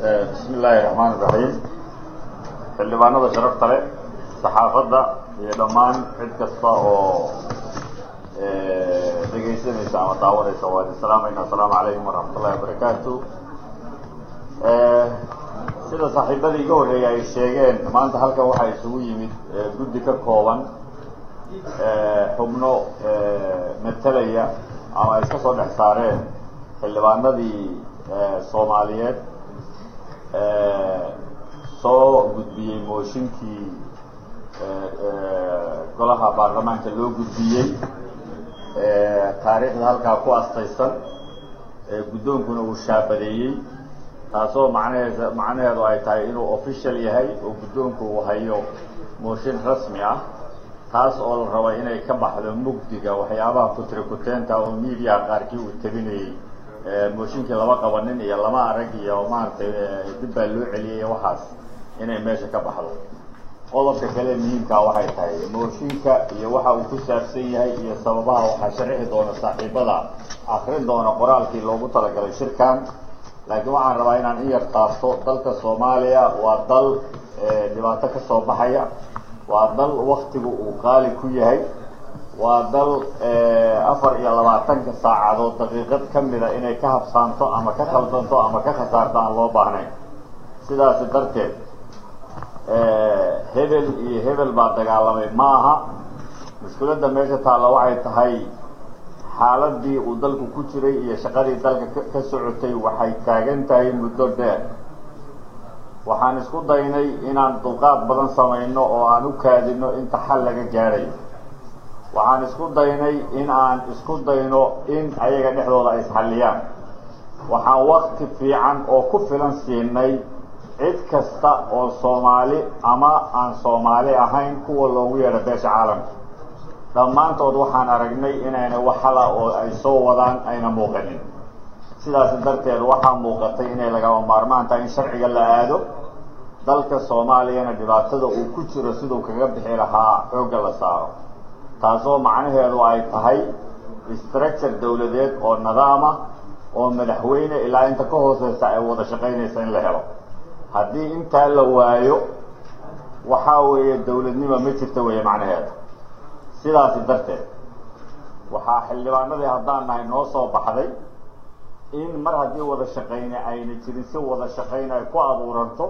بسم الله الرحمن الرحيم. xildhibaanada sharafta leh saxaafadda iyo dhammaan cid kasta oo dhegaysanaysa ama daawanaysa waa idin salaamayna. Assalaamu calaykum waraxmatullahi wabarakaatu. sida saaxiibadii iga horreeyay ay sheegeen, maanta halkan waxaa isugu yimid guddi ka kooban xubno matalaya ama ay iska soo dhex saareen xildhibaanadii Soomaaliyeed soo gudbiyey mooshinkii golaha baarlamaanka loo gudbiyey taariikhda halkaa ku astaysan guddoonkuna uu shaabadeeyey, taasoo macnaheedu ay tahay inuu official yahay oo guddoonku uu hayo mooshin rasmi ah, taas oo la raba inay ka baxdo mugdiga waxyaabaha kutrikuteenta oo media qaarkii uu tabinayey. mooshinkii lama qabanin iyo lama arag iyo maaragtay dib baa loo celiyey, waxaas inay meesha ka baxdo. qodobka kale muhiimkaa waxay tahay mooshinka iyo waxa uu ku saabsan yahay iyo sababaha waxaa sharixi doona saaxiibada akrin doona qoraalkii loogu talagalay shirkan. laakiin waxaan rabaa inaan in yar taabto dalka Soomaaliya waa dal dhibaato ka soo baxaya, waa dal waktigu uu qaali ku yahay, waa dal 24 saacadood daqiiqad ka mida inay ka habsaanto ama ka khaldanto ama ka khasaarto aan loo baahnayn. sidaas darteed hebel iyo hebel baa dagaalamay maaha. mushkiladda meesha taalla waxay tahay xaaladii uu dalku ku jiray iyo shaqadii dalka ka socotay waxay taagan tahay muddo dheer. waxaan isku daynay inaan dulqaad badan samayno oo aan u kaadino inta xal laga gaadhayo. waxaan isku daynay in aan isku dayno in ayaga dhexdooda ay isxalliyaan. waxaan wakti fiican oo ku filan siinay cid kasta oo Soomaali ama aan Soomaali ahayn kuwa loogu yeedho beesha caalamka. dhammaantood waxaan aragnay inayna wax hala oo ay soo wadaan ayna muuqanin. sidaas darteed waxaa muuqatay inay lagama maarmaan tahay in sharciga la aado, dalka Soomaaliyana dhibaatada uu ku jiro siduu kaga bixi lahaa xoogga la saaro, taasoo macnaheedu ay tahay structure dawladeed oo nidaam ah oo madaxweyne ilaa inta ka hooseysa ay wada shaqaynaysa in la helo. haddii intaa la waayo waxaa weeye dawladnimo ma jirta weeye macnaheedu. sidaasi darteed waxaa xildhibaanadii haddaan nahay noo soo baxday in mar haddii wada shaqayne ayna jirin si wada shaqayn ay ku abuuranto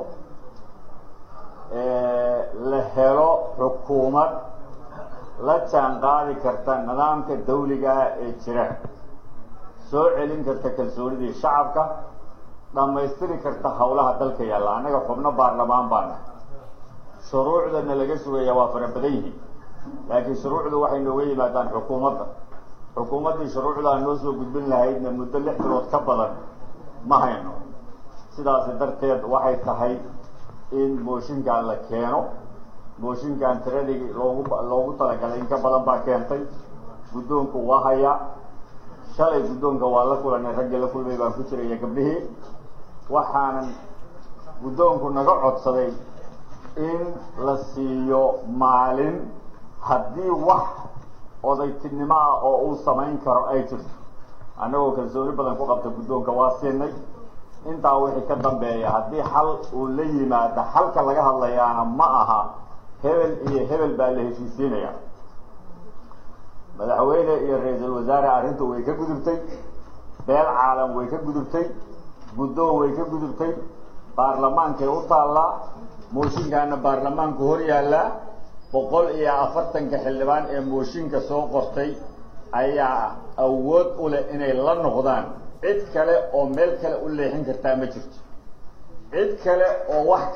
la helo xukuumad la jaan qaadi karta nidaamka dawliga ah ee jira, soo celin karta kalsoonidii shacabka, dhammaystiri karta howlaha dalka yaalla. annaga xubno baarlamaan baa nahay, shuruucdana laga sugaya waa fara badan yihiin, laakiin shuruucdu waxay nooga yimaadaan xukuumaddii shuruucdaa noo soo gudbin lahaydna muddo 6 bilood ka badan ma hayno. sidaas darteed waxay tahay in mooshinkan la keeno. mooshinkan tiradii loogu talagalay in ka badan baa keentay. guddoonku waa hayaa. shalay guddoonka waa la kulanay, raggii la kulmay baan ku jiray iyo gabdhihii. waxaanan guddoonku naga codsaday in la siiyo maalin haddii wax odaytinimo ah oo uu samayn karo ay jirto. annagoo kalsooni badan ku qabta guddoonka waa siinay. intaa wixii ka dambeeya haddii xal uu la yimaado, xalka laga hadlayaana ma aha hebel iyo hebel baa la heshiisiinaya. madaxweyne iyo ra-iisul wasaare arrintu way ka gudubtay, beel caalam way ka gudubtay, guddoon way ka gudubtay, baarlamaankay u taallaa. mooshinkaana baarlamaanku hor yaallaa. 140 xildhibaan ee mooshinka soo qortay ayaa awood u leh inay la noqdaan. cid kale oo meel kale u leexin kartaa ma jirto. cid kale oo wax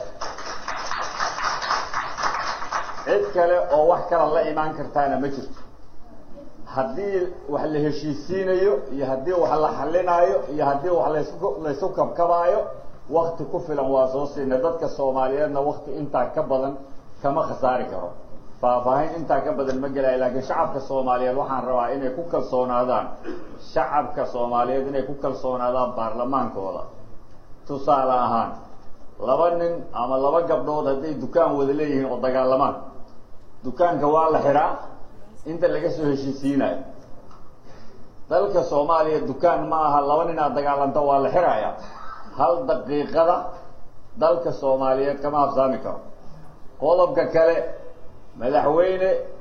kale la imaan kartaana ma jirto. haddii wax la heshiisiinayo iyo haddii wax la xalinaayo iyo haddii wax laysu kabkabaayo, wakti ku filan waa soo siinay. dadka Soomaaliyeedna wakti intaa ka badan kama khasaari karo. faahfaahin intaa ka badan ma gelayo, laakiin shacabka Soomaaliyeed waxaan rabaa inay ku kalsoonaadaan baarlamaankooda. tusaale ahaan 2 nin ama 2 gabdhood hadday dukaan wada leeyihiin oo dagaalamaan, dukaanka waa la xiraa inta laga soo heshiisiinayo. dalka Soomaaliya dukaan ma aha 2 nin aad dagaalanto waa la xirayaa. hal daqiiqada dalka Soomaaliyeed kama afsaami karo qodobka kale madaxweyne